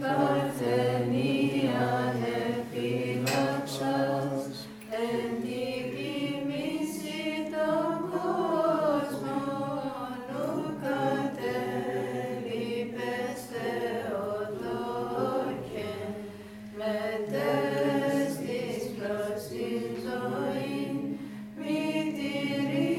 Parthenia Epilachas, and Igimisita Cosmo, Nucateli Peste Otorken, Metestis Prosizoin, Mitiri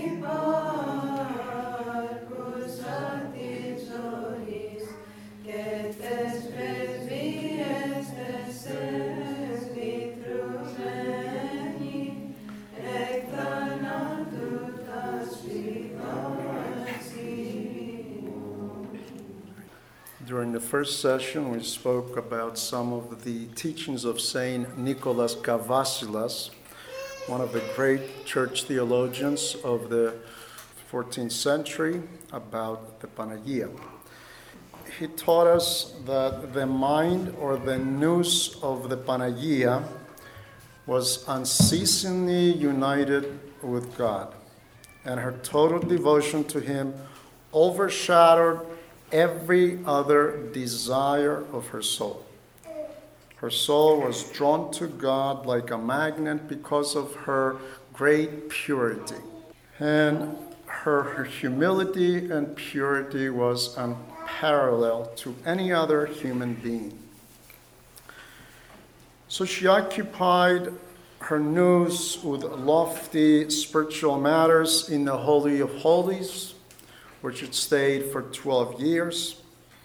Parcus Atizois, Getes Presbies Teses Vitrumeni, Ectanatutas Vivaci. During the first session, we spoke about some of the teachings of Saint Nicholas Kavasilas, one of the great church theologians of the 14th century, about the Panagia. He taught us that the mind or the nous of the Panagia was unceasingly united with God, and her total devotion to Him overshadowed every other desire of her soul. Her soul was drawn to God like a magnet because of her great purity. And her humility and purity was unparalleled to any other human being. So she occupied her nous with lofty spiritual matters in the Holy of Holies, which it stayed for 12 years.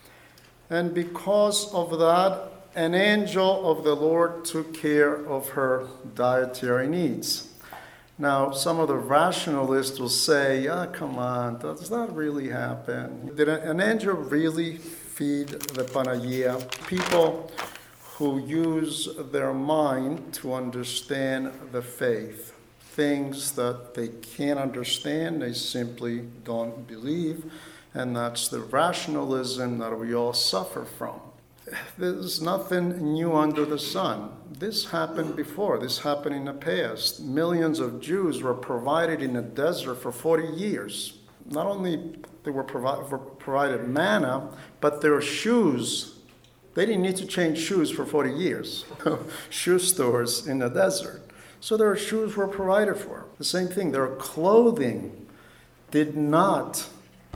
And because of that, an angel of the Lord took care of her dietary needs. Now, some of the rationalists will say, come on, does that really happen? Did an angel really feed the Panagia? People who use their mind to understand the faith. Things that they can't understand, they simply don't believe, and that's the rationalism that we all suffer from. There's nothing new under the sun. This happened before. This happened in the past. Millions of Jews were provided in the desert for 40 years. Not only they were provided manna, but their shoes. They didn't need to change shoes for 40 years. Shoe stores in the desert. So their shoes were provided for. The same thing, their clothing did not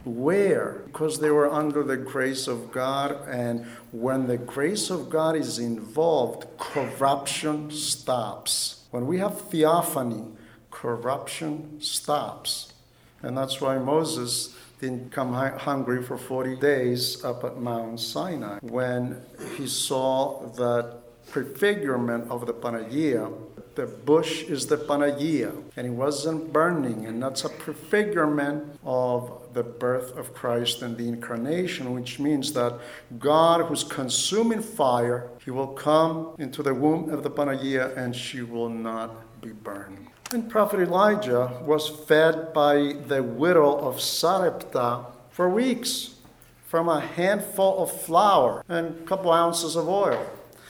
wear because they were under the grace of God. And when the grace of God is involved, corruption stops. When we have theophany, corruption stops. And that's why Moses didn't come hungry for 40 days up at Mount Sinai. When he saw that prefigurement of the Panagia, the bush is the Panagia, and it wasn't burning, and that's a prefigurement of the birth of Christ and the incarnation, which means that God, who's consuming fire, He will come into the womb of the Panagia, and she will not be burned. And Prophet Elijah was fed by the widow of Sarepta for weeks from a handful of flour and a couple ounces of oil.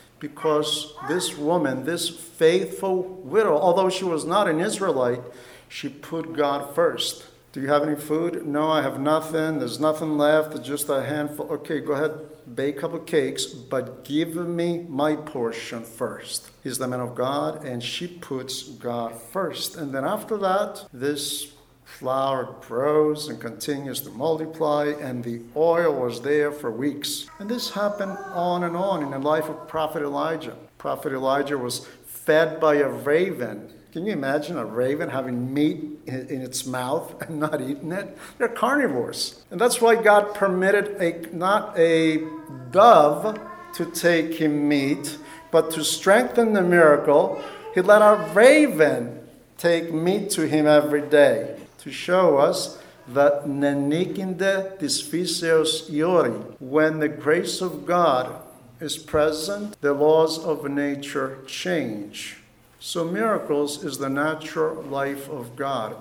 Because this woman, this faithful widow, although she was not an Israelite, she put God first. Do you have any food? No, I have nothing. There's nothing left. Just a handful. Okay, go ahead, bake a couple of cakes, but give me my portion first. He's the man of God, and she puts God first. And then after that, this flour grows and continues to multiply, and the oil was there for weeks. And this happened on and on in the life of Prophet Elijah. Prophet Elijah was fed by a raven. Can you imagine a raven having meat in its mouth and not eating it? They're carnivores. And that's why God permitted not a dove to take him meat, but to strengthen the miracle, He let a raven take meat to him every day, to show us that nenikinde dysphyseos iori, when the grace of God is present, the laws of nature change. So miracles is the natural life of God.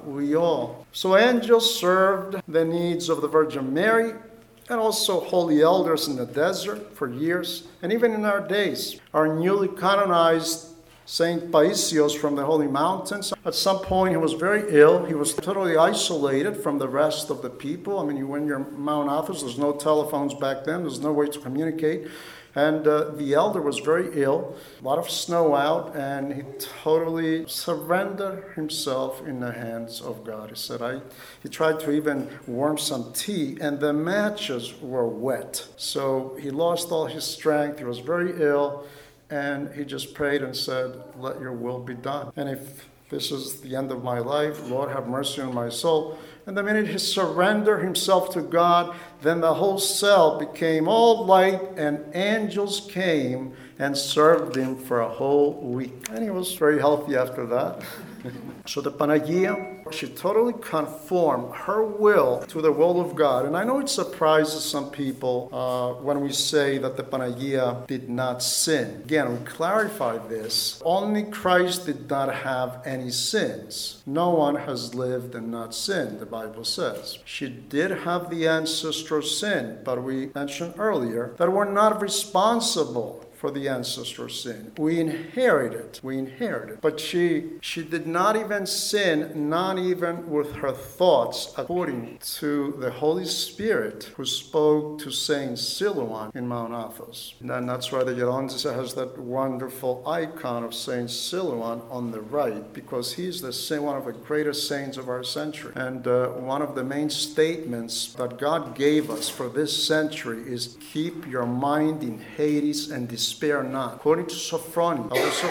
So angels served the needs of the Virgin Mary and also holy elders in the desert for years. And even in our days, our newly canonized Saint Paisios from the Holy Mountains. At some point, he was very ill. He was totally isolated from the rest of the people. I mean, when you're Mount Athos, there's no telephones back then. There's no way to communicate. And the elder was very ill, a lot of snow out, and he totally surrendered himself in the hands of God. He said, he tried to even warm some tea, and the matches were wet. So he lost all his strength. He was very ill, and he just prayed and said, let your will be done. And if this is the end of my life, Lord, have mercy on my soul. And the minute he surrendered himself to God, then the whole cell became all light, and angels came and served him for a whole week. And he was very healthy after that. So the Panagia, she totally conformed her will to the will of God. And I know it surprises some people when we say that the Panagia did not sin. Again, we clarify this. Only Christ did not have any sins. No one has lived and not sinned, the Bible says. She did have the ancestral sin, but we mentioned earlier that we're not responsible for the ancestral sin. We inherit it. But she did not even sin, not even with her thoughts, according to the Holy Spirit who spoke to Saint Silouan in Mount Athos. And that's why the Gerondice has that wonderful icon of Saint Silouan on the right, because he's one of the greatest saints of our century. And one of the main statements that God gave us for this century is, keep your mind in Hades and despair not. According to Sophrony,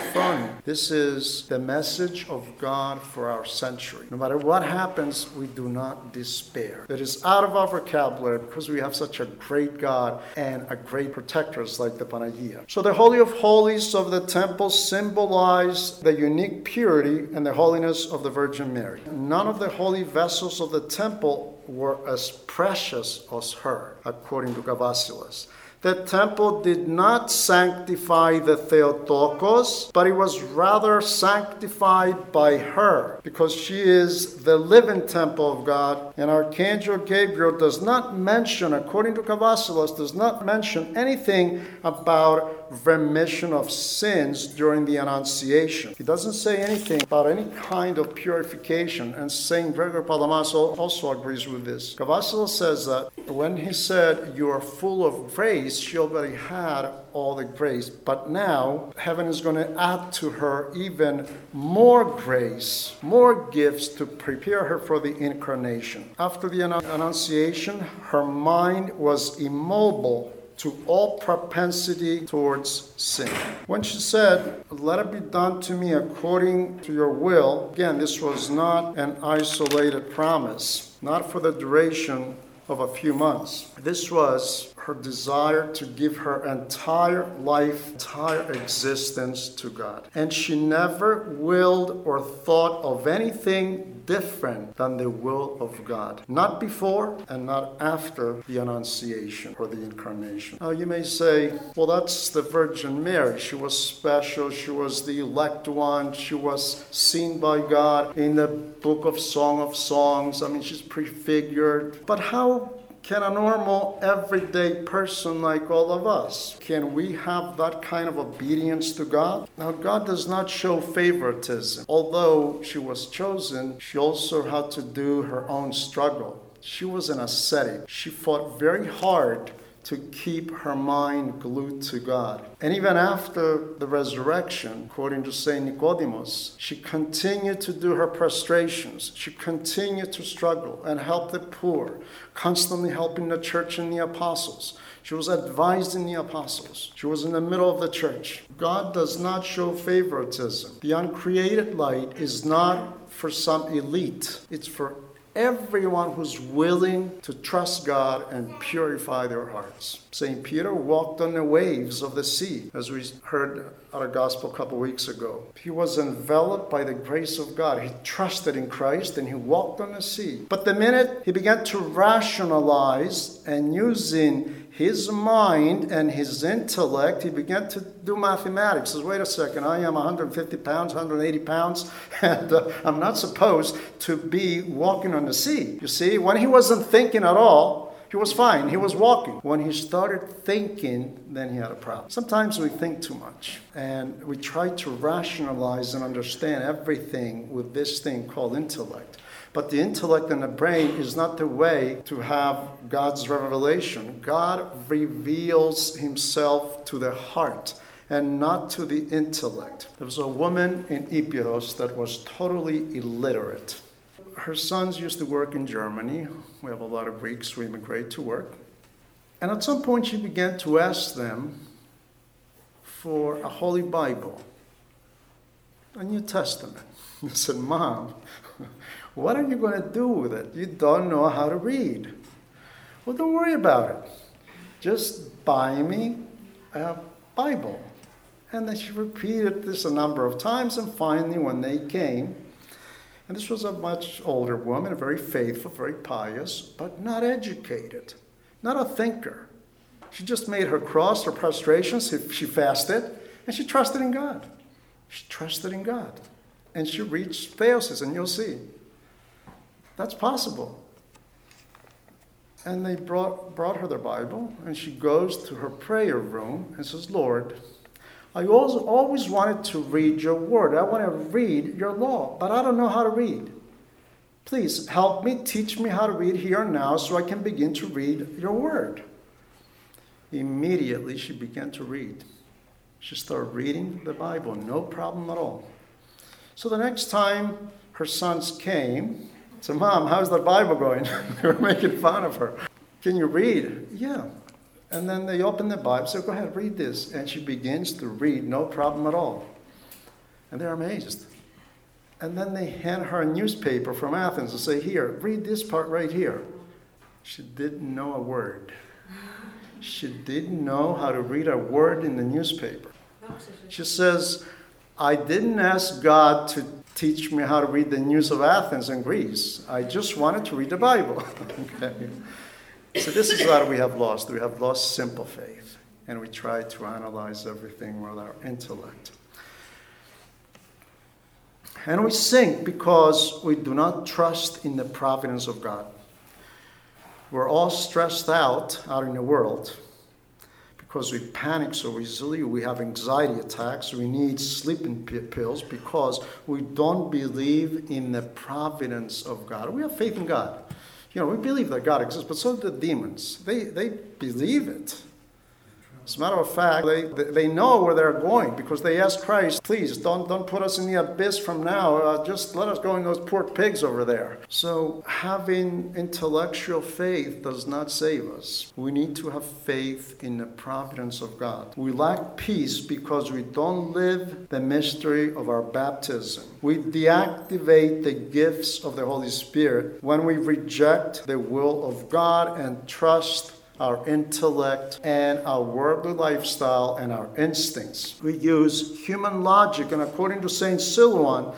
this is the message of God for our century. No matter what happens, we do not despair. It is out of our vocabulary because we have such a great God and a great protectors like the Panagia. So the Holy of Holies of the temple symbolize the unique purity and the holiness of the Virgin Mary. None of the holy vessels of the temple were as precious as her, according to Gavasilas. The temple did not sanctify the Theotokos, but it was rather sanctified by her, because she is the living temple of God. And Archangel Gabriel does not mention, according to Gavasilas, does not mention anything about remission of sins during the Annunciation. He doesn't say anything about any kind of purification, and St. Gregory Palamas also agrees with this. Gavasilas says that when he said, you are full of grace, she already had all the grace, but now heaven is going to add to her even more grace, more gifts to prepare her for the incarnation. After the Annunciation, her mind was immobile to all propensity towards sin. When she said, let it be done to me according to your will, again, this was not an isolated promise, not for the duration of a few months. This was her desire to give her entire life, entire existence to God. And she never willed or thought of anything different than the will of God. Not before and not after the Annunciation or the Incarnation. Now you may say, well, that's the Virgin Mary. She was special. She was the elect one. She was seen by God in the book of Song of Songs. I mean, she's prefigured. But how can a normal, everyday person like all of us, can we have that kind of obedience to God? Now, God does not show favoritism. Although she was chosen, she also had to do her own struggle. She was an ascetic. She fought very hard to keep her mind glued to God. And even after the resurrection, according to St. Nicodemus, she continued to do her prostrations. She continued to struggle and help the poor, constantly helping the church and the apostles. She was advised in the apostles. She was in the middle of the church. God does not show favoritism. The uncreated light is not for some elite. It's for everyone who's willing to trust God and purify their hearts. St. Peter walked on the waves of the sea, as we heard at our gospel a couple weeks ago. He was enveloped by the grace of God. He trusted in Christ and he walked on the sea. But the minute he began to rationalize and using his mind and his intellect, he began to do mathematics. He says, wait a second, I am 150 pounds, 180 pounds, and I'm not supposed to be walking on the sea. You see, when he wasn't thinking at all, He was fine. He was walking. When he started thinking, then he had a problem. Sometimes we think too much, and we try to rationalize and understand everything with this thing called intellect. But the intellect and the brain is not the way to have God's revelation. God reveals himself to the heart and not to the intellect. There was a woman in Epirus that was totally illiterate. Her sons used to work in Germany. We have a lot of Greeks who immigrate to work. And at some point she began to ask them for a Holy Bible, a New Testament. I said, Mom, what are you going to do with it? You don't know how to read. Well, don't worry about it. Just buy me a Bible. And then she repeated this a number of times, and finally when they came, and this was a much older woman, very faithful, very pious, but not educated, not a thinker. She just made her cross, her prostrations, she fasted, and she trusted in God. She trusted in God. And she reached theosis, and you'll see. That's possible. And they brought her the Bible, and she goes to her prayer room and says, Lord, I always wanted to read your word. I want to read your law, but I don't know how to read. Please help me, teach me how to read here and now so I can begin to read your word. Immediately she began to read. She started reading the Bible, no problem at all. So the next time her sons came, said, Mom, how's the Bible going? They were making fun of her. Can you read? Yeah. And then they open the Bible, say, go ahead, read this. And she begins to read, no problem at all. And they're amazed. And then they hand her a newspaper from Athens and say, here, read this part right here. She didn't know a word. She didn't know how to read a word in the newspaper. She says, I didn't ask God to teach me how to read the news of Athens and Greece. I just wanted to read the Bible. Okay. So this is what we have lost. We have lost simple faith, and we try to analyze everything with our intellect. And we sink because we do not trust in the providence of God. We're all stressed out in the world because we panic so easily. We have anxiety attacks. We need sleeping pills because we don't believe in the providence of God. We have faith in God. We believe that God exists, but so do the demons. They believe it. As a matter of fact, they know where they're going because they ask Christ, please, don't put us in the abyss from now. Just let us go in those poor pigs over there. So having intellectual faith does not save us. We need to have faith in the providence of God. We lack peace because we don't live the mystery of our baptism. We deactivate the gifts of the Holy Spirit when we reject the will of God and trust our intellect and our worldly lifestyle and our instincts. We use human logic, and according to St. Silouan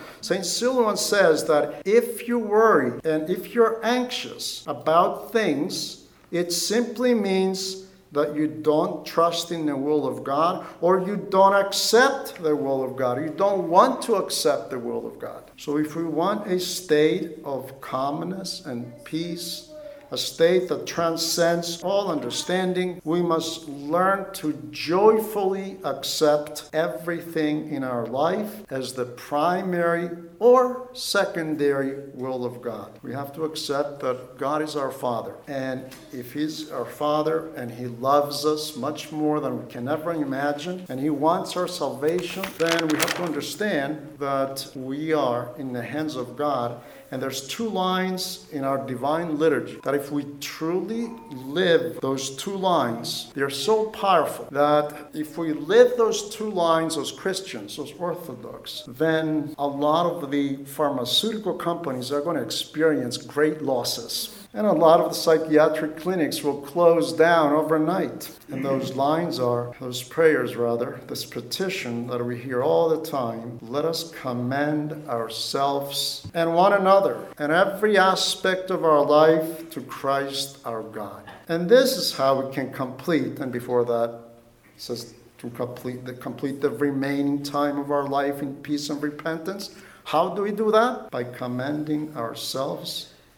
says that if you worry and if you're anxious about things, it simply means that you don't trust in the will of God, or you don't accept the will of God, or you don't want to accept the will of God. So if we want a state of calmness and peace, a state that transcends all understanding, we must learn to joyfully accept everything in our life as the primary or secondary will of God. We have to accept that God is our Father. And if He's our Father and He loves us much more than we can ever imagine, and He wants our salvation, then we have to understand that we are in the hands of God. And there's two lines in our divine liturgy that if we truly live those two lines, they're so powerful that if we live those two lines as Christians, as Orthodox, then a lot of the pharmaceutical companies are going to experience great losses. And a lot of the psychiatric clinics will close down overnight. And those prayers, this petition that we hear all the time, let us commend ourselves and one another and every aspect of our life to Christ our God. And this is how we can complete, and before that, it says to complete the remaining time of our life in peace and repentance. How do we do that? By commending ourselves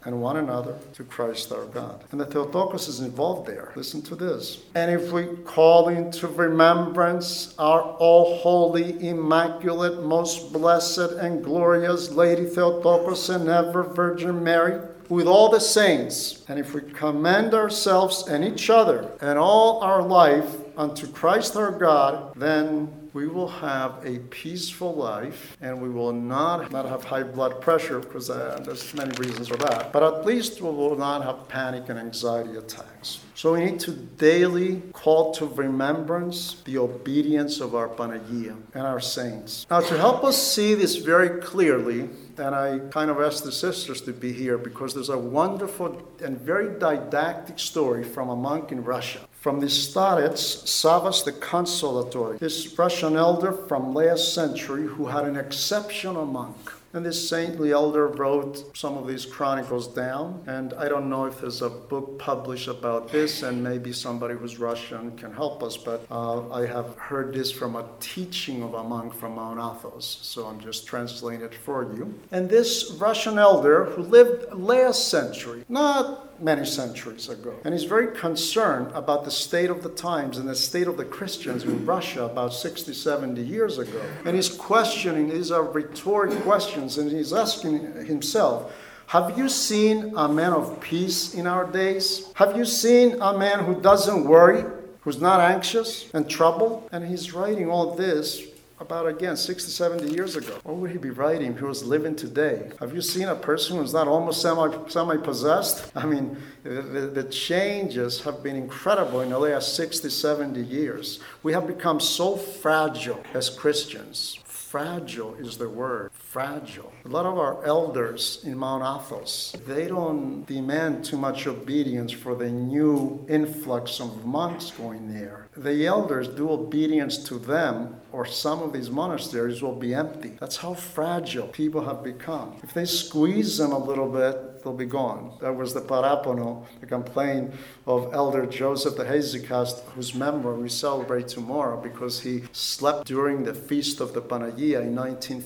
and one another to Christ our God. And the Theotokos is involved there. Listen to this. And if we call into remembrance our all holy, immaculate, most blessed and glorious Lady Theotokos and ever Virgin Mary, with all the saints, and if we commend ourselves and each other and all our life unto Christ our God, then we will have a peaceful life, and we will not have high blood pressure, because there's many reasons for that. But at least we will not have panic and anxiety attacks. So we need to daily call to remembrance the obedience of our Panagia and our saints. Now, to help us see this very clearly, and I kind of asked the sisters to be here because there's a wonderful and very didactic story from a monk in Russia. From the Starets, Savas the Consolatory, this Russian elder from last century who had an exceptional monk. And this saintly elder wrote some of these chronicles down. And I don't know if there's a book published about this, and maybe somebody who's Russian can help us. But I have heard this from a teaching of a monk from Mount Athos. So I'm just translating it for you. And this Russian elder who lived last century, not many centuries ago, and he's very concerned about the state of the times and the state of the Christians in Russia about 60, 70 years ago. And he's questioning, these are rhetoric questions, and he's asking himself, have you seen a man of peace in our days? Have you seen a man who doesn't worry, who's not anxious and troubled? And he's writing all this about, again, 60, 70 years ago. What would he be writing if he was living today? Have you seen a person who's not almost semi-possessed? I mean, the changes have been incredible in the last 60, 70 years. We have become so fragile as Christians. Fragile is the word. Fragile. A lot of our elders in Mount Athos, they don't demand too much obedience for the new influx of monks going there. The elders do obedience to them, or some of these monasteries will be empty. That's how fragile people have become. If they squeeze them a little bit, they'll be gone. That was the parapono, the complaint of Elder Joseph the Hesychast, whose memory we celebrate tomorrow because he slept during the Feast of the Panagia in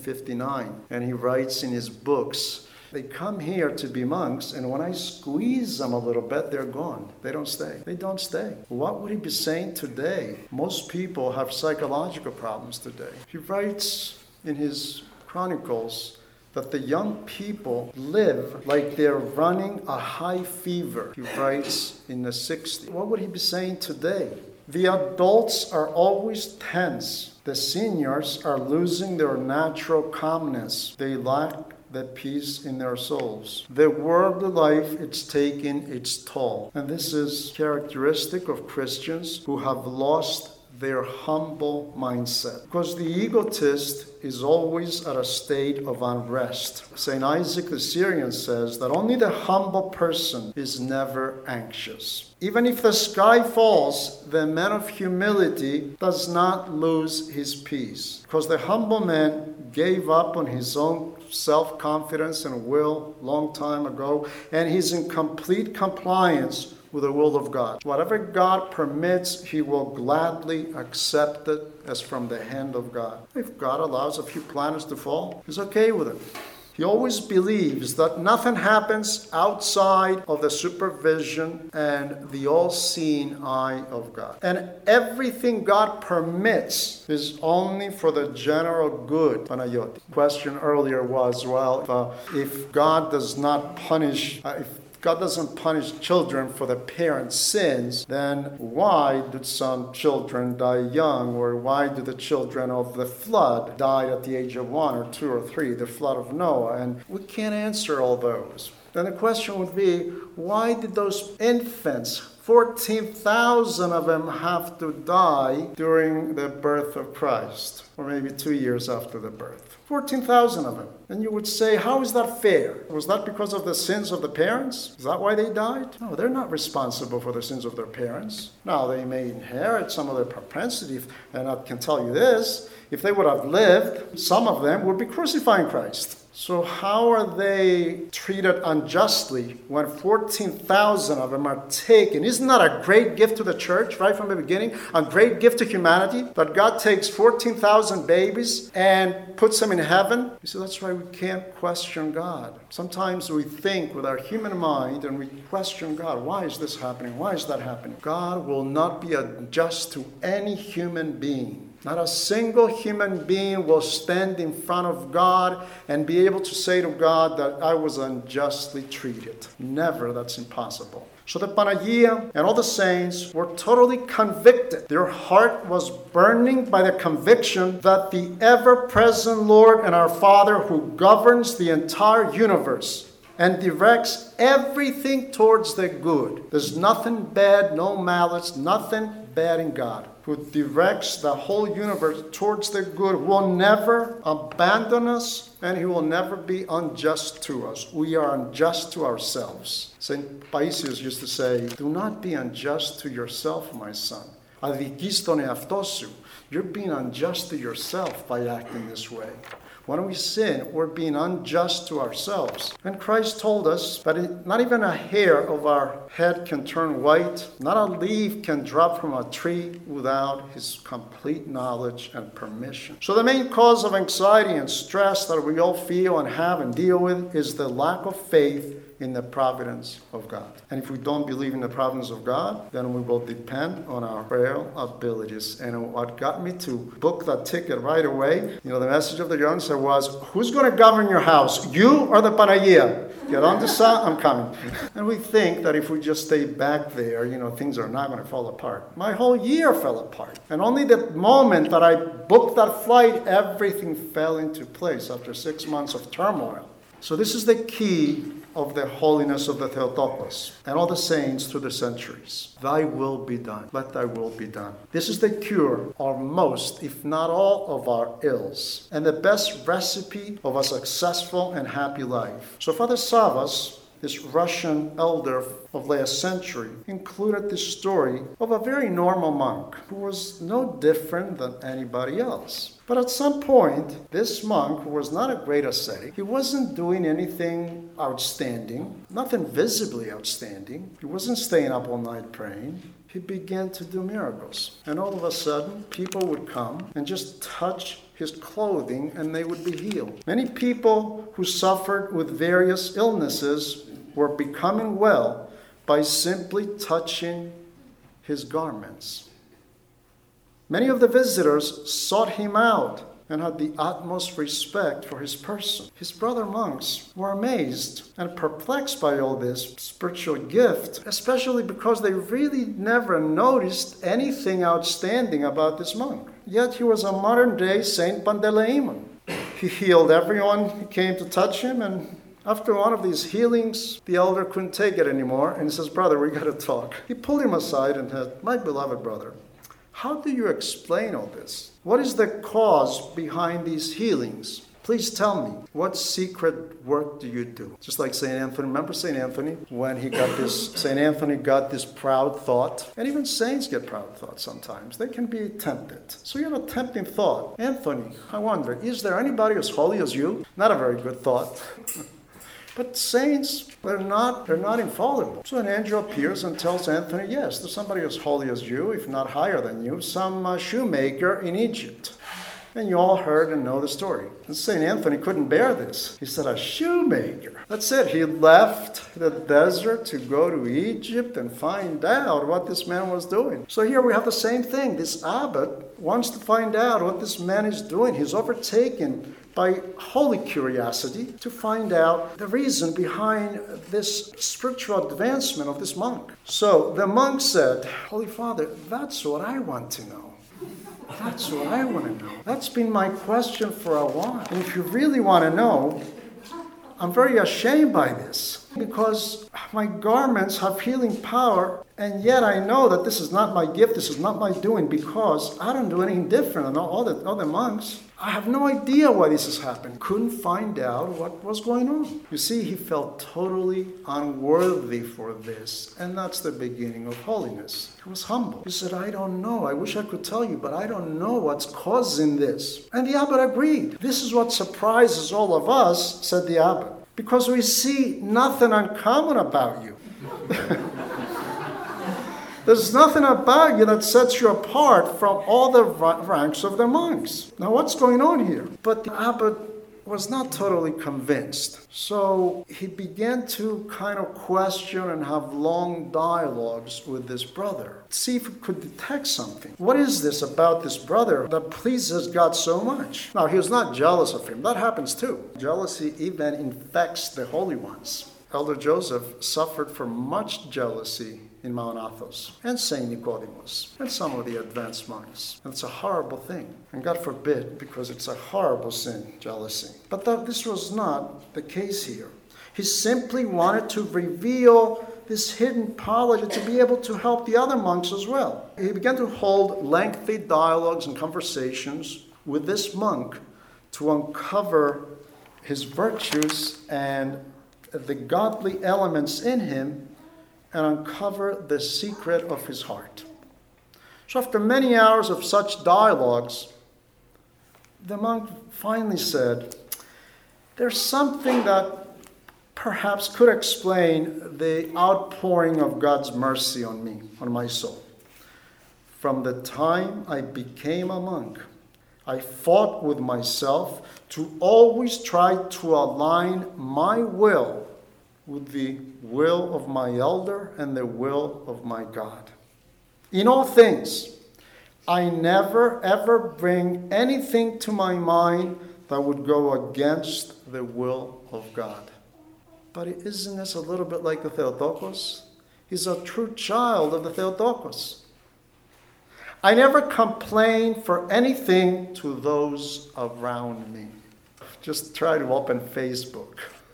1959. And he writes in his books, they come here to be monks, and when I squeeze them a little bit, they're gone. They don't stay. They don't stay. What would he be saying today? Most people have psychological problems today. He writes in his chronicles that the young people live like they're running a high fever. He writes in the 60s. What would he be saying today? The adults are always tense. The seniors are losing their natural calmness. They lack the peace in their souls. The worldly life, it's taking its toll. And this is characteristic of Christians who have lost their humble mindset. Because the egotist is always at a state of unrest. St. Isaac the Syrian says that only the humble person is never anxious. Even if the sky falls, the man of humility does not lose his peace. Because the humble man gave up on his own self-confidence and will long time ago, and he's in complete compliance with the will of God. Whatever God permits, he will gladly accept it as from the hand of God. If God allows a few planets to fall, he's okay with it. He always believes that nothing happens outside of the supervision and the all-seeing eye of God. And everything God permits is only for the general good. Panayoti. Question earlier was, if God does not punish, if God doesn't punish children for the parents' sins, then why did some children die young? Or why do the children of the flood die at the age of 1 or 2 or 3, the flood of Noah? And we can't answer all those. Then the question would be, why did those infants, 14,000 of them, have to die during the birth of Christ? Or maybe 2 years after the birth. 14,000 of them. And you would say, how is that fair? Was that because of the sins of the parents? Is that why they died? No, they're not responsible for the sins of their parents. Now, they may inherit some of their propensity, and I can tell you this, if they would have lived, some of them would be crucifying Christ. So how are they treated unjustly when 14,000 of them are taken? Isn't that a great gift to the church right from the beginning? A great gift to humanity that God takes 14,000 babies and puts them in heaven? You see, that's why we can't question God. Sometimes we think with our human mind and we question God. Why is this happening? Why is that happening? God will not be unjust to any human being. Not a single human being will stand in front of God and be able to say to God that I was unjustly treated. Never, that's impossible. So the Panagia and all the saints were totally convicted. Their heart was burning by the conviction that the ever-present Lord and our Father who governs the entire universe and directs everything towards the good. There's nothing bad, no malice, nothing bad in God, who directs the whole universe towards the good, will never abandon us, and he will never be unjust to us. We are unjust to ourselves. St. Paisius used to say, do not be unjust to yourself, my son. Αδικείς τον εαυτό σου. You're being unjust to yourself by acting this way. When we sin, we're being unjust to ourselves. And Christ told us that not even a hair of our head can turn white, not a leaf can drop from a tree without his complete knowledge and permission. So the main cause of anxiety and stress that we all feel and have and deal with is the lack of faith in the providence of God. And if we don't believe in the providence of God, then we will depend on our frail abilities. And what got me to book that ticket right away, the message of the young was, who's going to govern your house, you or the Panagia? Get on the side, I'm coming. And we think that if we just stay back there, things are not going to fall apart. My whole year fell apart. And only the moment that I booked that flight, everything fell into place after 6 months of turmoil. So this is the key of the holiness of the Theotokos and all the saints through the centuries. Thy will be done. Let thy will be done. This is the cure of most, if not all, of our ills, and the best recipe of a successful and happy life. So Father Savas, this Russian elder of last century, included this story of a very normal monk who was no different than anybody else. But at some point, this monk, who was not a great ascetic, he wasn't doing anything outstanding, nothing visibly outstanding. He wasn't staying up all night praying. He began to do miracles. And all of a sudden, people would come and just touch his clothing and they would be healed. Many people who suffered with various illnesses were becoming well by simply touching his garments. Many of the visitors sought him out and had the utmost respect for his person. His brother monks were amazed and perplexed by all this spiritual gift, especially because they really never noticed anything outstanding about this monk. Yet he was a modern-day Saint Panteleimon. He healed everyone who came to touch him, and after one of these healings, the elder couldn't take it anymore, and he says, brother, we got to talk. He pulled him aside and said, my beloved brother, how do you explain all this? What is the cause behind these healings? Please tell me, what secret work do you do? Just like St. Anthony. Remember St. Anthony? When St. Anthony got this proud thought. And even saints get proud thoughts sometimes. They can be tempted. So you have a tempting thought. Anthony, I wonder, is there anybody as holy as you? Not a very good thought. But saints, they're not infallible. So an angel appears and tells Anthony, yes, there's somebody as holy as you, if not higher than you, some shoemaker in Egypt. And you all heard and know the story. And St. Anthony couldn't bear this. He said, a shoemaker. That's it. He left the desert to go to Egypt and find out what this man was doing. So here we have the same thing. This abbot wants to find out what this man is doing. He's overtaken by holy curiosity to find out the reason behind this spiritual advancement of this monk. So the monk said, Holy Father, that's what I want to know. That's what I want to know. That's been my question for a while. And if you really want to know, I'm very ashamed by this because my garments have healing power And yet I know that this is not my gift, this is not my doing, because I don't do anything different than all the other monks. I have no idea why this has happened. Couldn't find out what was going on. You see, he felt totally unworthy for this. And that's the beginning of holiness. He was humble. He said, I don't know. I wish I could tell you, but I don't know what's causing this. And the abbot agreed. This is what surprises all of us, said the abbot, because we see nothing uncommon about you. There's nothing about you that sets you apart from all the ranks of the monks. Now, what's going on here? But the abbot was not totally convinced. So he began to kind of question and have long dialogues with this brother. See if he could detect something. What is this about this brother that pleases God so much? Now, he was not jealous of him. That happens too. Jealousy even infects the holy ones. Elder Joseph suffered from much jealousy in Mount Athos, and St. Nicodemus, and some of the advanced monks. And it's a horrible thing. And God forbid, because it's a horrible sin, jealousy. But this was not the case here. He simply wanted to reveal this hidden quality to be able to help the other monks as well. He began to hold lengthy dialogues and conversations with this monk to uncover his virtues and the godly elements in him, and uncover the secret of his heart. So after many hours of such dialogues, the monk finally said, there's something that perhaps could explain the outpouring of God's mercy on me, on my soul. From the time I became a monk, I fought with myself to always try to align my will with the will of my elder and the will of my God. In all things, I never ever bring anything to my mind that would go against the will of God. But isn't this a little bit like the Theotokos? He's a true child of the Theotokos. I never complain for anything to those around me. Just try to open Facebook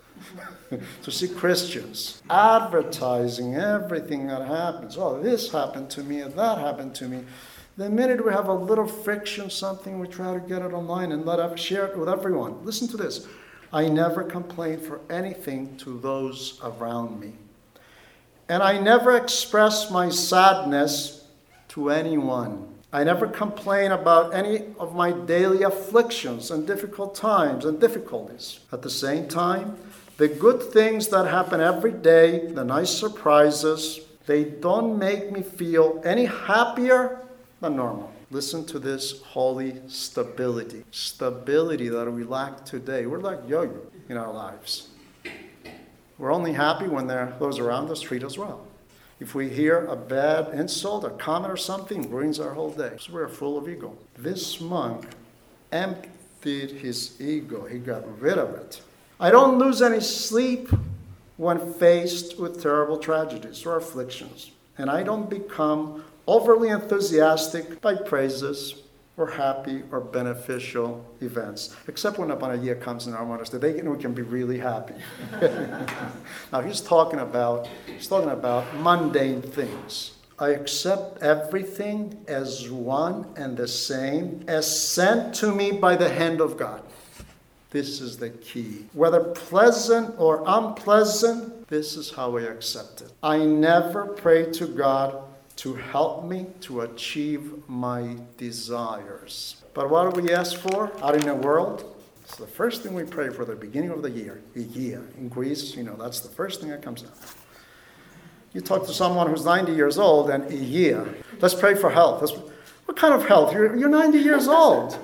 to see Christians advertising everything that happens. Oh, this happened to me and that happened to me. The minute we have a little friction, something, we try to get it online and share it with everyone. Listen to this. I never complain for anything to those around me. And I never express my sadness to anyone. I never complain about any of my daily afflictions and difficult times and difficulties. At the same time, the good things that happen every day, the nice surprises, they don't make me feel any happier than normal. Listen to this holy stability. Stability that we lack today. We're like yo-yo in our lives. We're only happy when those around us treat us well. If we hear a bad insult, a comment or something, ruins our whole day. So we're full of ego. This monk emptied his ego. He got rid of it. I don't lose any sleep when faced with terrible tragedies or afflictions. And I don't become overly enthusiastic by praises or happy or beneficial events. Except when a Panagia comes in our monastery, we can be really happy. Now he's talking about mundane things. I accept everything as one and the same, as sent to me by the hand of God. This is the key. Whether pleasant or unpleasant, this is how I accept it. I never pray to God to help me to achieve my desires. But what do we ask for out in the world? It's the first thing we pray for the beginning of the year. Υγεία. In Greece, that's the first thing that comes out. You talk to someone who's 90 years old and υγεία. Let's pray for health. What kind of health? You're 90 years old.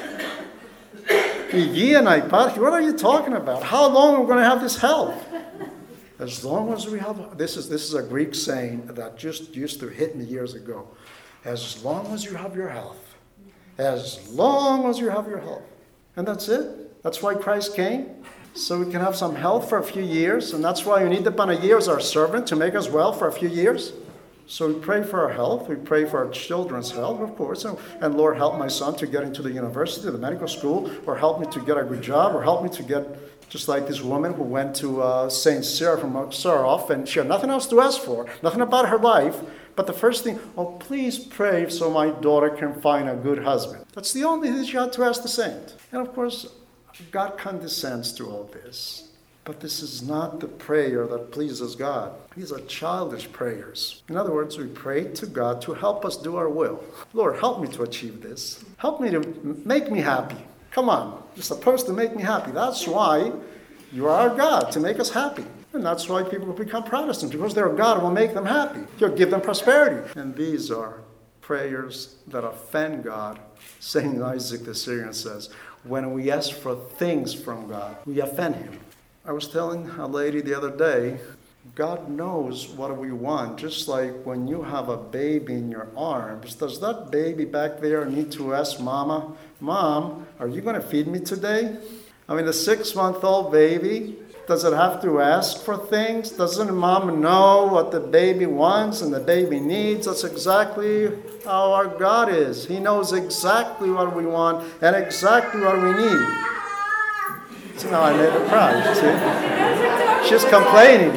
Υγεία να υπάρχει. What are you talking about? How long are we going to have this health? As long as we have, this is a Greek saying that just used to hit me years ago. As long as you have your health. As long as you have your health. And that's it. That's why Christ came. So we can have some health for a few years. And that's why we need the Panagia as our servant to make us well for a few years. So we pray for our health. We pray for our children's health, of course. And Lord, help my son to get into the university, the medical school, or help me to get a good job, or help me to get Just like this woman who went to St. Sarah from Saroff, and she had nothing else to ask for, nothing about her life, but the first thing, oh, please pray so my daughter can find a good husband. That's the only thing she had to ask the saint. And of course, God condescends to all this. But this is not the prayer that pleases God. These are childish prayers. In other words, we pray to God to help us do our will. Lord, help me to achieve this. Help me to make me happy. Come on, you're supposed to make me happy. That's why you are our God, to make us happy. And that's why people become Protestants, because their God will make them happy. He'll give them prosperity. And these are prayers that offend God. St. Isaac the Syrian says, when we ask for things from God, we offend him. I was telling a lady the other day, God knows what we want. Just like when you have a baby in your arms, does that baby back there need to ask Mama, Mom, are you going to feed me today? I mean, the 6-month-old baby, does it have to ask for things? Doesn't Mom know what the baby wants and the baby needs? That's exactly how our God is. He knows exactly what we want and exactly what we need. So now I made her cry, see? She's complaining.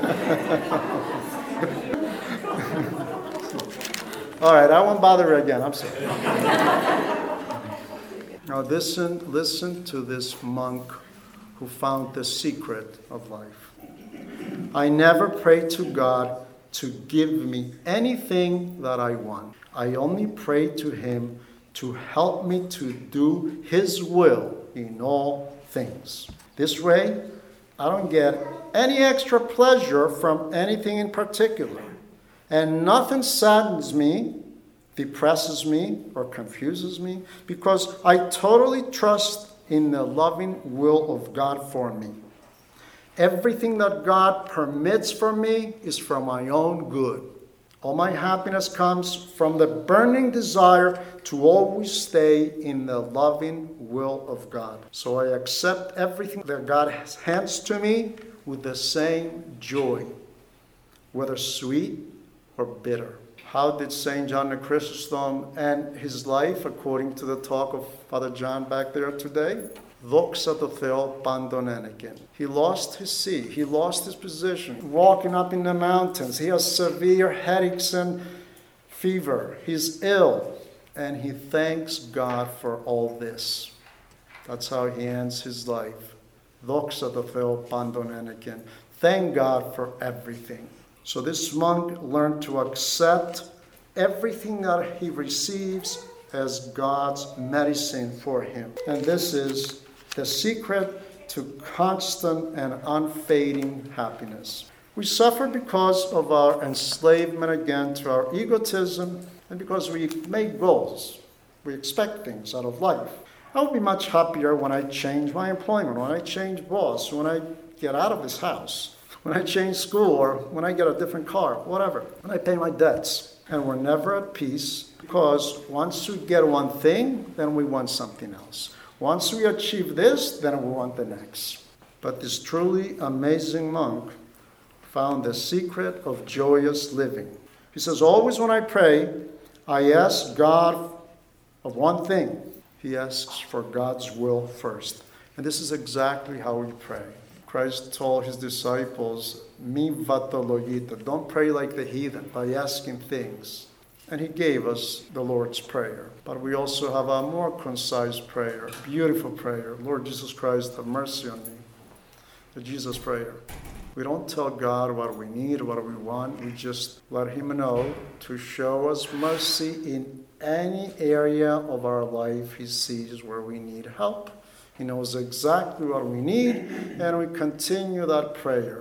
All right, I won't bother her again. I'm sorry. Now listen to this monk who found the secret of life. I never pray to God to give me anything that I want. I only pray to him to help me to do his will in all things. This way, I don't get any extra pleasure from anything in particular. And nothing saddens me, depresses me, or confuses me, because I totally trust in the loving will of God for me. Everything that God permits for me is for my own good. All my happiness comes from the burning desire to always stay in the loving will of God. So I accept everything that God hands to me with the same joy, whether sweet or bitter. How did St. John the Chrysostom end his life according to the talk of Father John back there today? Δόξα τω Θεώ πάντων ένεκεν. He lost his seat. He lost his position. Walking up in the mountains. He has severe headaches and fever. He's ill. And he thanks God for all this. That's how he ends his life. Δόξα τω Θεώ πάντων ένεκεν. Thank God for everything. So this monk learned to accept everything that he receives as God's medicine for him. And this is the secret to constant and unfading happiness. We suffer because of our enslavement again to our egotism and because we make goals. We expect things out of life. I'll be much happier when I change my employment, when I change boss, when I get out of this house, when I change school, or when I get a different car, whatever, when I pay my debts. And we're never at peace because once we get one thing, then we want something else. Once we achieve this, then we want the next. But this truly amazing monk found the secret of joyous living. He says, always when I pray, I ask God of one thing. He asks for God's will first. And this is exactly how we pray. Christ told his disciples, Mi vatologita, don't pray like the heathen by asking things. And he gave us the Lord's Prayer. But we also have a more concise prayer, beautiful prayer. Lord Jesus Christ, have mercy on me. The Jesus Prayer. We don't tell God what we need, what we want. We just let him know to show us mercy in any area of our life he sees where we need help. He knows exactly what we need, and we continue that prayer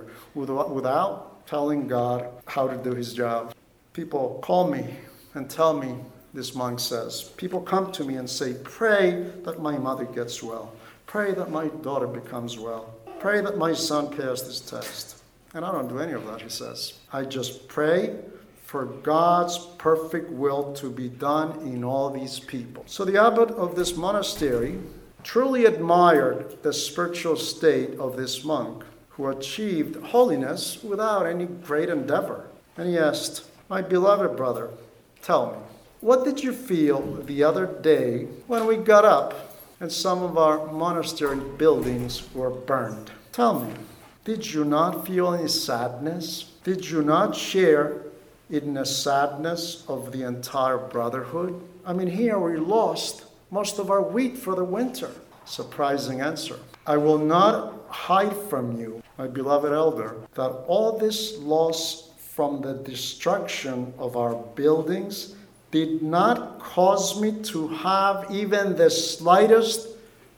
without telling God how to do his job. People call me and tell me, this monk says, people come to me and say, pray that my mother gets well. Pray that my daughter becomes well. Pray that my son passed his test. And I don't do any of that, he says. I just pray for God's perfect will to be done in all these people. So the abbot of this monastery truly admired the spiritual state of this monk who achieved holiness without any great endeavor. And he asked, my beloved brother, tell me, what did you feel the other day when we got up and some of our monastery buildings were burned. Tell me, did you not feel any sadness? Did you not share in the sadness of the entire brotherhood? I mean, here we lost most of our wheat for the winter. Surprising answer. I will not hide from you, my beloved elder, that all this loss from the destruction of our buildings did not cause me to have even the slightest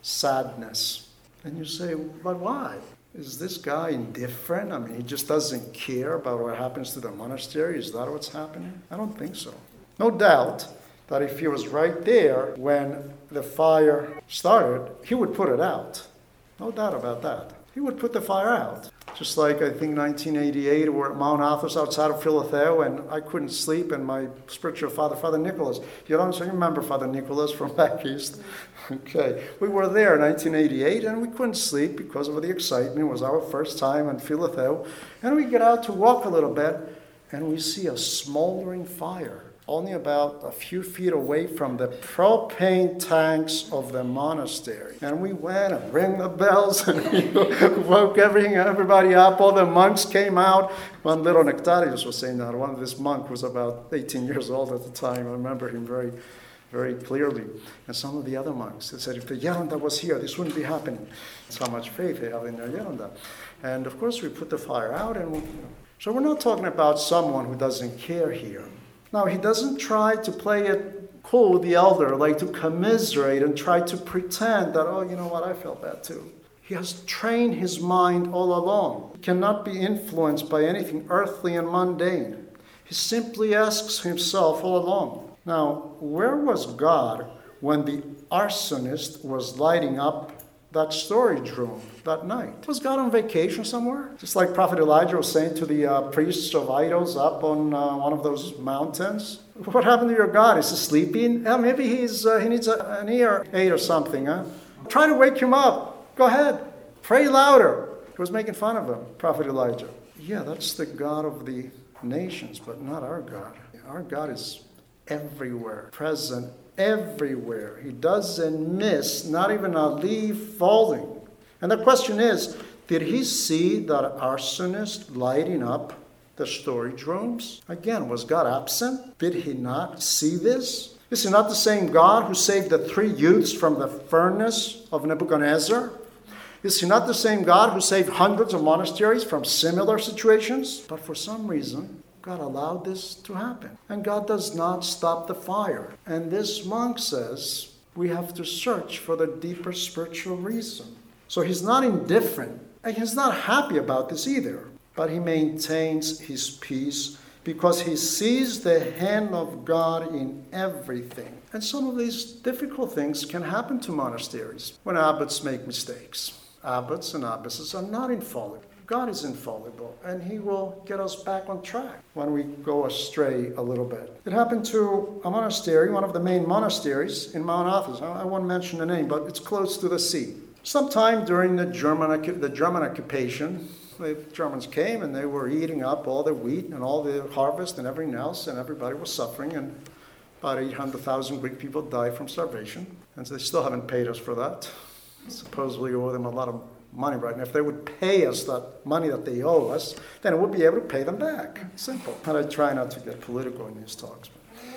sadness. And you say, but why? Is this guy indifferent? I mean, he just doesn't care about what happens to the monastery? Is that what's happening? I don't think so. No doubt that if he was right there when the fire started, he would put it out. No doubt about that. He would put the fire out. Just like I think 1988, we're at Mount Athos outside of Philadelphia, and I couldn't sleep, and my spiritual father, Father Nicholas, you remember Father Nicholas from back east? Okay. We were there in 1988, and we couldn't sleep because of the excitement. It was our first time in Philadelphia. And we get out to walk a little bit, and we see a smoldering fire, only about a few feet away from the propane tanks of the monastery. And we went and rang the bells and we woke everybody up. All the monks came out. One little Nectarius was saying that. One of this monk was about 18 years old at the time. I remember him very, very clearly. And some of the other monks, they said, if the Yerunda was here, this wouldn't be happening. That's how much faith they have in their Yerunda. And of course, we put the fire out. So we're not talking about someone who doesn't care here. Now, he doesn't try to play it cool with the elder, like to commiserate and try to pretend that, oh, you know what, I felt bad too. He has trained his mind all along. He cannot be influenced by anything earthly and mundane. He simply asks himself all along. Now, where was God when the arsonist was lighting up that storage room that night? Was God on vacation somewhere? Just like Prophet Elijah was saying to the priests of idols up on one of those mountains. What happened to your God? Is he sleeping? Maybe he needs an ear aid or something. Try to wake him up. Go ahead. Pray louder. He was making fun of him, Prophet Elijah. Yeah, that's the God of the nations, but not our God. Our God is everywhere, present everywhere. He doesn't miss not even a leaf falling. And the question is, did he see that arsonist lighting up the storage rooms? Again, was God absent? Did he not see this? Is he not the same God who saved the 3 youths from the furnace of Nebuchadnezzar? Is he not the same God who saved hundreds of monasteries from similar situations? But for some reason, God allowed this to happen. And God does not stop the fire. And this monk says we have to search for the deeper spiritual reason. So he's not indifferent. And he's not happy about this either. But he maintains his peace because he sees the hand of God in everything. And some of these difficult things can happen to monasteries when abbots make mistakes. Abbots and abbesses are not infallible. God is infallible, and he will get us back on track when we go astray a little bit. It happened to a monastery, one of the main monasteries in Mount Athos. I won't mention the name, but it's close to the sea. Sometime during the German occupation, the Germans came and they were eating up all the wheat and all the harvest and everything else, and everybody was suffering, and about 800,000 Greek people died from starvation. And so they still haven't paid us for that. Supposedly we owe them a lot of money right now. If they would pay us that money that they owe us, then we'll be able to pay them back. Simple. And I try not to get political in these talks.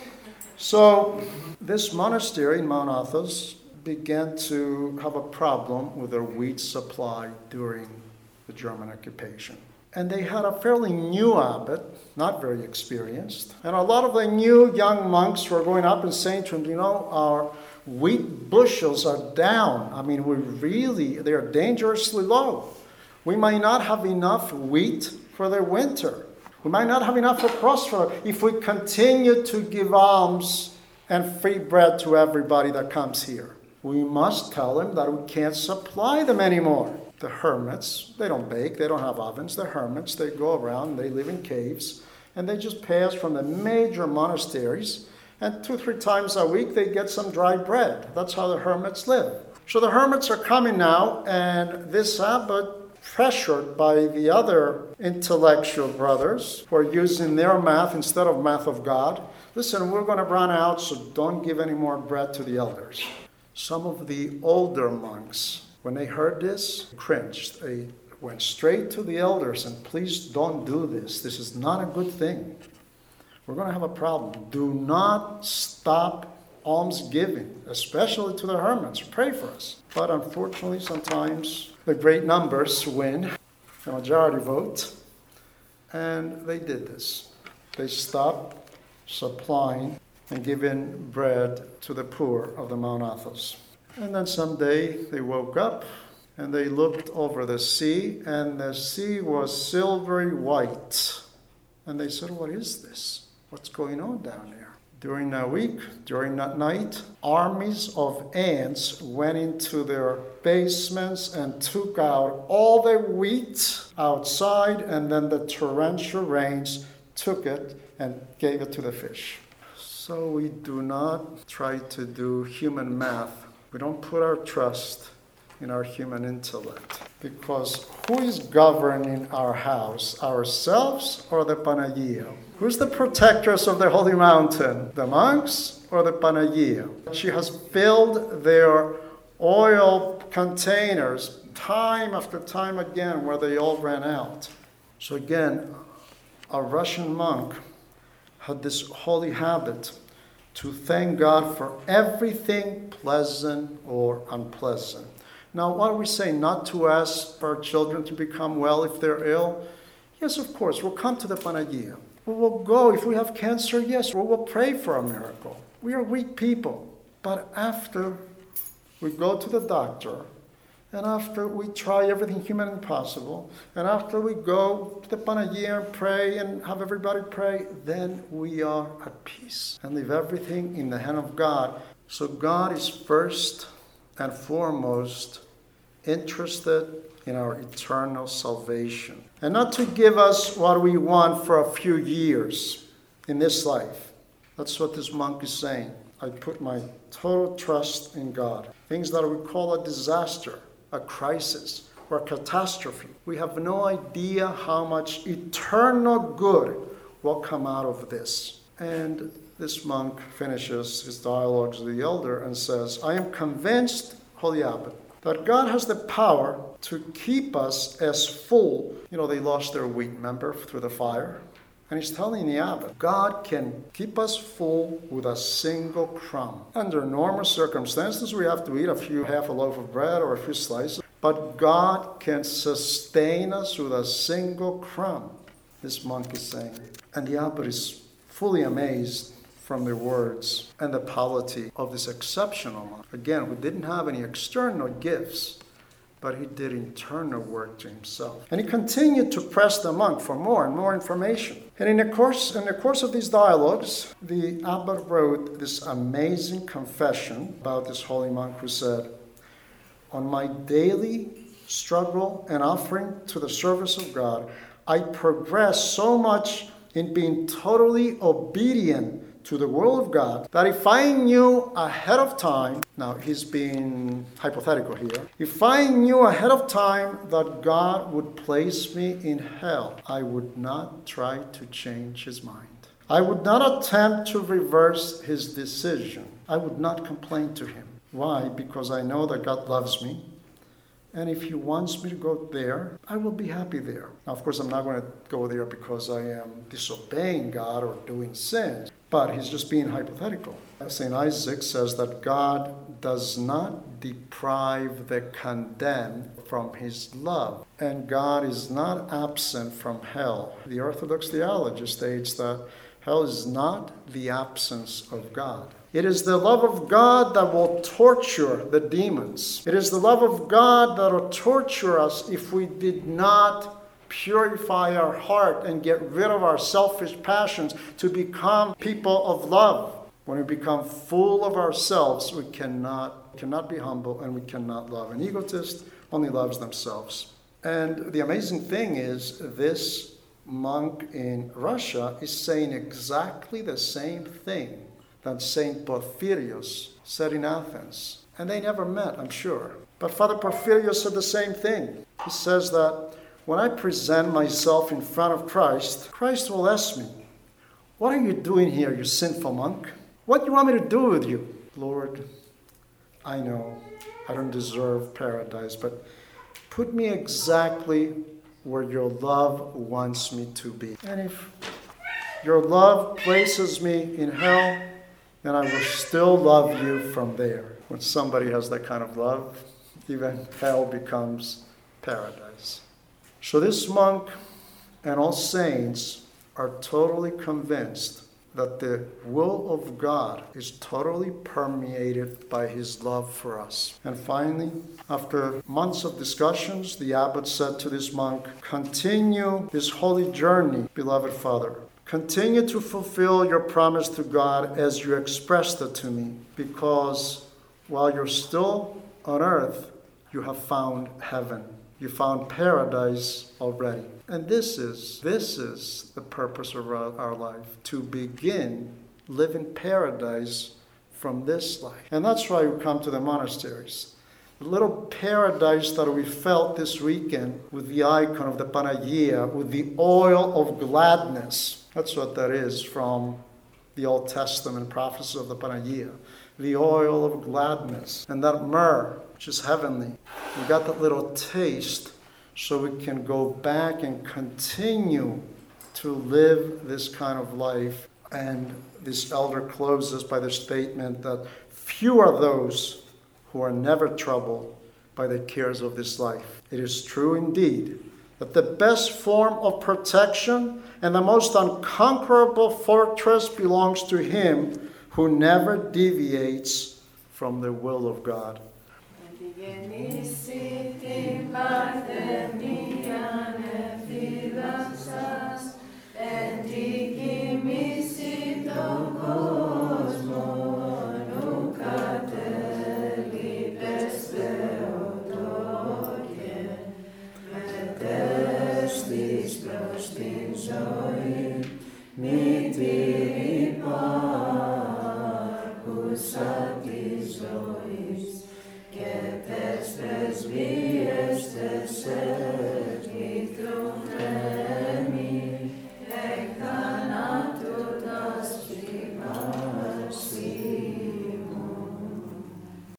So this monastery in Mount Athos began to have a problem with their wheat supply during the German occupation. And they had a fairly new abbot, not very experienced. And a lot of the new young monks were going up and saying to him, you know, our wheat bushels are down. I mean, they're dangerously low. We might not have enough wheat for the winter. We might not have enough for prosper if we continue to give alms and free bread to everybody that comes here. We must tell them that we can't supply them anymore. The hermits, they don't bake, they don't have ovens. The hermits, they go around, they live in caves, and they just pass from the major monasteries. And 2-3 times a week, they get some dry bread. That's how the hermits live. So the hermits are coming now, and this abbot, pressured by the other intellectual brothers who are using their math instead of math of God, listen, we're going to run out, so don't give any more bread to the elders. Some of the older monks, when they heard this, cringed. They went straight to the elders and, please don't do this. This is not a good thing. We're going to have a problem. Do not stop almsgiving, especially to the hermits. Pray for us. But unfortunately, sometimes the great numbers win, the majority vote, and they did this. They stopped supplying and giving bread to the poor of the Mount Athos. And then someday they woke up and they looked over the sea, and the sea was silvery white. And they said, what is this? What's going on down there? During that week, during that night, armies of ants went into their basements and took out all the wheat outside, and then the torrential rains took it and gave it to the fish. So we do not try to do human math. We don't put our trust in our human intellect. Because who is governing our house, ourselves or the Panagia? Who's the protectress of the holy mountain, the monks or the Panagia? She has filled their oil containers time after time again where they all ran out. So again, a Russian monk had this holy habit to thank God for everything pleasant or unpleasant. Now, what are we saying? Not to ask our children to become well if they're ill? Yes, of course. We'll come to the Panagia. We will go. If we have cancer, yes, we will pray for a miracle. We are weak people. But after we go to the doctor, and after we try everything humanly possible, and after we go to the Panagia and pray and have everybody pray, then we are at peace and leave everything in the hand of God. So God is first and foremost interested in our eternal salvation. And not to give us what we want for a few years in this life. That's what this monk is saying. I put my total trust in God. Things that we call a disaster, a crisis, or a catastrophe. We have no idea how much eternal good will come out of this. And this monk finishes his dialogues with the elder and says, I am convinced, Holy Abbot, that God has the power to keep us as full. You know, they lost their wheat, remember, through the fire. And he's telling the abbot, God can keep us full with a single crumb. Under normal circumstances, we have to eat half a loaf of bread or a few slices. But God can sustain us with a single crumb, this monk is saying. And the abbot is fully amazed from their words and the polity of this exceptional monk. Again, we didn't have any external gifts, but he did internal work to himself. And he continued to press the monk for more and more information. And in the course of these dialogues, the abbot wrote this amazing confession about this holy monk who said, on my daily struggle and offering to the service of God, I progress so much in being totally obedient to the will of God, that if I knew ahead of time, now he's being hypothetical here, if I knew ahead of time that God would place me in hell, I would not try to change his mind. I would not attempt to reverse his decision. I would not complain to him. Why? Because I know that God loves me. And if he wants me to go there, I will be happy there. Now, of course, I'm not going to go there because I am disobeying God or doing sins. But he's just being hypothetical. St. Isaac says that God does not deprive the condemned from his love. And God is not absent from hell. The Orthodox theology states that hell is not the absence of God. It is the love of God that will torture the demons. It is the love of God that will torture us if we did not purify our heart and get rid of our selfish passions to become people of love. When we become full of ourselves, we cannot be humble and we cannot love. An egotist only loves themselves. And the amazing thing is, this monk in Russia is saying exactly the same thing that Saint Porphyrios said in Athens. And they never met, I'm sure. But Father Porphyrios said the same thing. He says that when I present myself in front of Christ, Christ will ask me, what are you doing here, you sinful monk? What do you want me to do with you? Lord, I know I don't deserve paradise, but put me exactly where your love wants me to be. And if your love places me in hell, then I will still love you from there. When somebody has that kind of love, even hell becomes paradise. So this monk and all saints are totally convinced that the will of God is totally permeated by his love for us. And finally, after months of discussions, the abbot said to this monk, "Continue this holy journey, beloved father. Continue to fulfill your promise to God as you expressed it to me, because while you're still on earth, you have found heaven. You found paradise already." And this is the purpose of our life, to begin living paradise from this life. And that's why we come to the monasteries. The little paradise that we felt this weekend with the icon of the Panagia, with the oil of gladness. That's what that is from the Old Testament prophecy of the Panagia. The oil of gladness. And that myrrh, which is heavenly. We got that little taste so we can go back and continue to live this kind of life. And this elder closes by the statement that few are those who are never troubled by the cares of this life. It is true indeed that the best form of protection and the most unconquerable fortress belongs to him who never deviates from the will of God. Presbyes te sed, mitrum